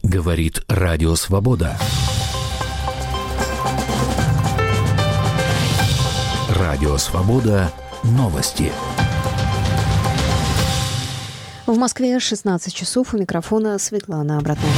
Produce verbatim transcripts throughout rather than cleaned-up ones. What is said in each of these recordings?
Говорит Радио Свобода. Радио Свобода. Новости. В Москве шестнадцать часов. У микрофона Светлана Обратнова.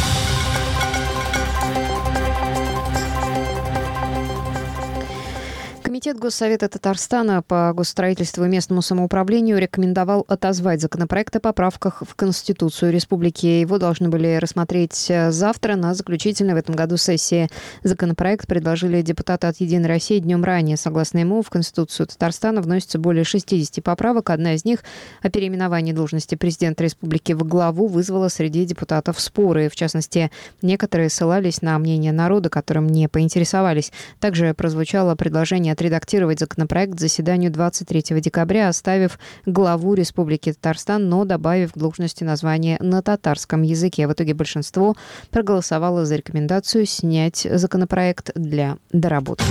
Комитет Госсовета Татарстана по госстроительству и местному самоуправлению рекомендовал отозвать законопроект о поправках в Конституцию Республики. Его должны были рассмотреть завтра на заключительной в этом году сессии. Законопроект предложили депутаты от «Единой России» днем ранее. Согласно ему, в Конституцию Татарстана вносится более шестидесяти поправок. Одна из них о переименовании должности президента республики в главу вызвала среди депутатов споры. В частности, некоторые ссылались на мнение народа, которым не поинтересовались. Также прозвучало предложение от редактировать законопроект к заседанию двадцать третьего декабря, оставив главу Республики Татарстан, но добавив к должности название на татарском языке. В итоге большинство проголосовало за рекомендацию снять законопроект для доработки.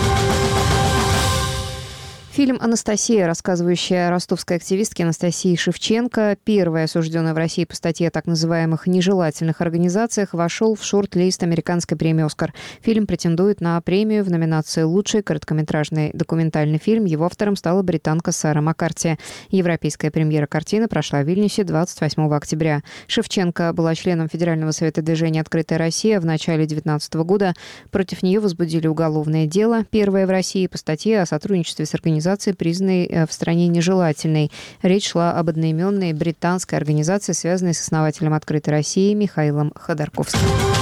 Фильм «Анастасия», рассказывающая о ростовской активистке Анастасии Шевченко, первая осужденная в России по статье о так называемых нежелательных организациях, вошел в шорт-лист американской премии «Оскар». Фильм претендует на премию в номинации «Лучший короткометражный документальный фильм». Его автором стала британка Сара Маккарти. Европейская премьера картины прошла в Вильнюсе двадцать восьмого октября. Шевченко была членом Федерального совета движения «Открытая Россия». В начале две тысячи девятнадцатого года против нее возбудили уголовное дело, первое в России, по статье о сотрудничестве с организацией, признанной в стране нежелательной. Речь шла об одноименной британской организации, связанной с основателем «Открытой России» Михаилом Ходорковским.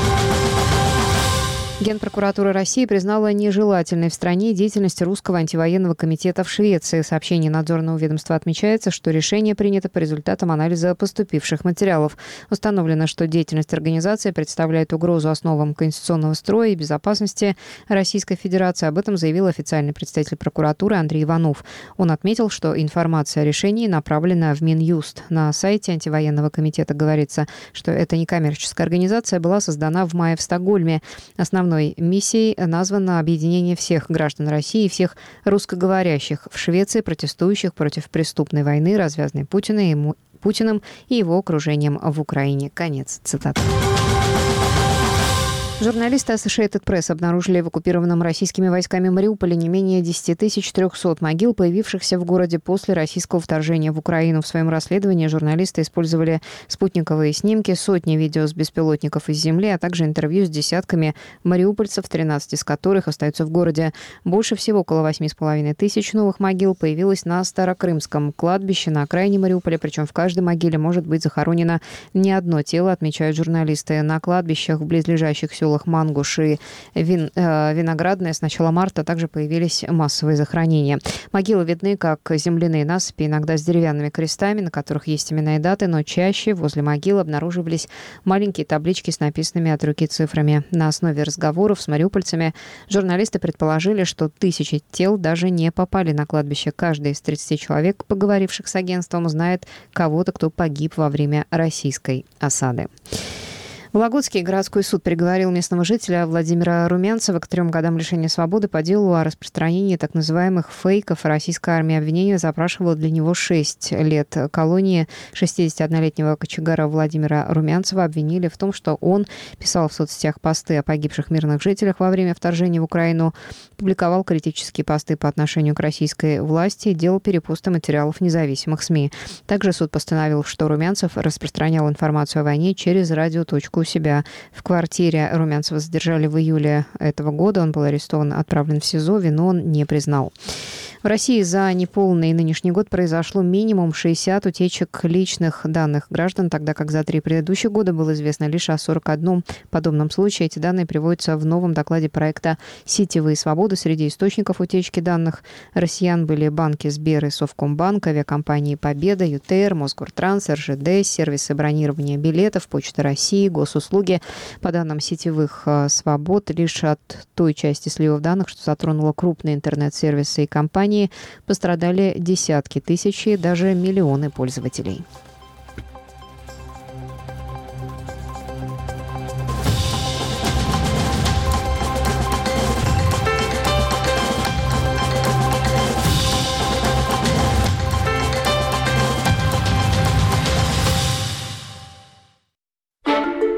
Генпрокуратура России признала нежелательной в стране деятельность русского антивоенного комитета в Швеции. В сообщении надзорного ведомства отмечается, что решение принято по результатам анализа поступивших материалов. Установлено, что деятельность организации представляет угрозу основам конституционного строя и безопасности Российской Федерации. Об этом заявил официальный представитель прокуратуры Андрей Иванов. Он отметил, что информация о решении направлена в Минюст. На сайте антивоенного комитета говорится, что эта некоммерческая организация была создана в мае в Стокгольме. Основной миссией названо объединение всех граждан России и всех русскоговорящих в Швеции, протестующих против преступной войны, развязанной Путиным и ему, Путиным и его окружением в Украине. Конец цитаты. Журналисты Associated Press обнаружили в оккупированном российскими войсками Мариуполе не менее десять тысяч триста могил, появившихся в городе после российского вторжения в Украину. В своем расследовании журналисты использовали спутниковые снимки, сотни видео с беспилотников из земли, а также интервью с десятками мариупольцев, тринадцать из которых остаются в городе. Больше всего, около восемь с половиной тысяч новых могил, появилось на Старокрымском кладбище на окраине Мариуполя, причем в каждой могиле может быть захоронено не одно тело, отмечают журналисты. На кладбищах в близлежащих селах Мангуш и Вин, э, Виноградное с начала марта также появились массовые захоронения. Могилы видны как земляные насыпи, иногда с деревянными крестами, на которых есть имена и даты, но чаще возле могил обнаруживались маленькие таблички с написанными от руки цифрами. На основе разговоров с мариупольцами журналисты предположили, что тысячи тел даже не попали на кладбище. Каждый из тридцати человек, поговоривших с агентством, знает кого-то, кто погиб во время российской осады. Вологодский городской суд приговорил местного жителя Владимира Румянцева к трем годам лишения свободы по делу о распространении так называемых фейков российской армии. Обвинение запрашивало для него шесть лет колонии. шестидесятиоднолетнего кочегара Владимира Румянцева обвинили в том, что он писал в соцсетях посты о погибших мирных жителях во время вторжения в Украину, публиковал критические посты по отношению к российской власти и делал перепосты материалов независимых СМИ. Также суд постановил, что Румянцев распространял информацию о войне через радиоточку у себя. В квартире Румянцева задержали в июле этого года. Он был арестован, отправлен в СИЗО. Вину он не признал. В России за неполный нынешний год произошло минимум шестьдесят утечек личных данных граждан, тогда как за три предыдущих года было известно лишь о сорок одном подобном случае. Эти данные приводятся в новом докладе проекта «Сетевые свободы». Среди источников утечки данных россиян были банки Сбер и Совкомбанк, авиакомпании «Победа», ЮТР, Мосгортранс, РЖД, сервисы бронирования билетов, Почта России, госуслуги. По данным сетевых свобод, лишь от той части сливов данных, что затронуло крупные интернет-сервисы и компании, пострадали десятки тысяч и даже миллионы пользователей.